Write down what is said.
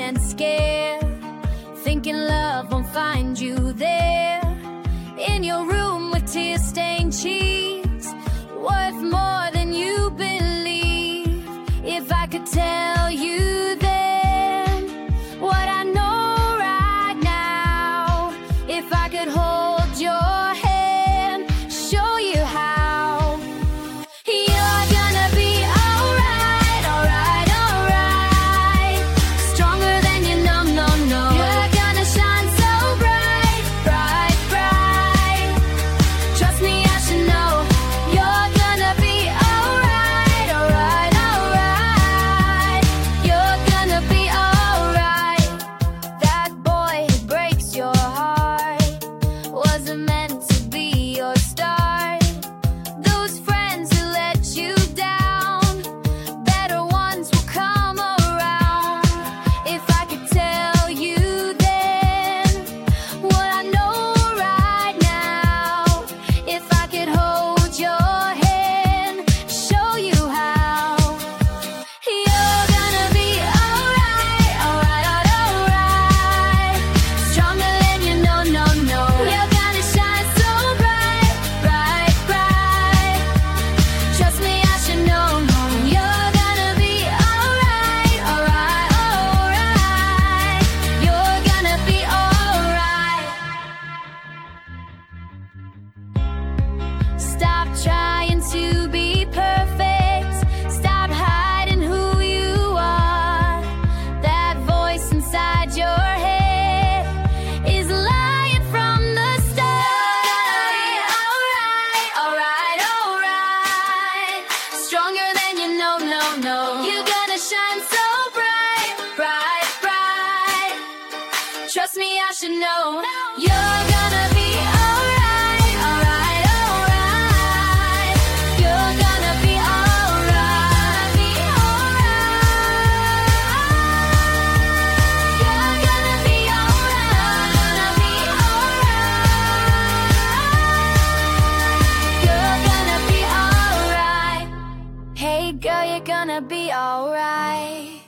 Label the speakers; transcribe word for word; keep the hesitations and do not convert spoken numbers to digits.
Speaker 1: and scared, thinking love won't find you there, in your room with tear-stained cheeks, worth more than you believe. If I could tell you then what I know right now, if I could hold your hand, show you how, you're gonna be alright, alright, alright, stronger than you know, no, no. You're gonna shine so bright, bright, bright, trust me, I should know. You're gonna be alright, alright, alright, you're gonna be alright. That boy who breaks your heart wasn't meant to be your start. Those friends who let you down, better ones will come around. If I could tell you then what I know right now, if I could hold your hand, show you how, you're gonna be alright, alright, alright, stronger than you know, no, no. You're gonna shine so bright, bright, bright, trust me, I should know. You're gonna be alright, alright, alright, you're gonna be alright. Stop trying to be perfect, stop hiding who you are. That voice inside your head is lying from the start. Alright, alright, alright, stronger than you know, no, no. You're gonna shine so bright, bright, bright, trust me, I should know. You're gonna be alright, alright, alright, you're gonna be alright, be alright, you're gonna be alright, be alright, you're gonna be alright. Hey girl, you're gonna be alright.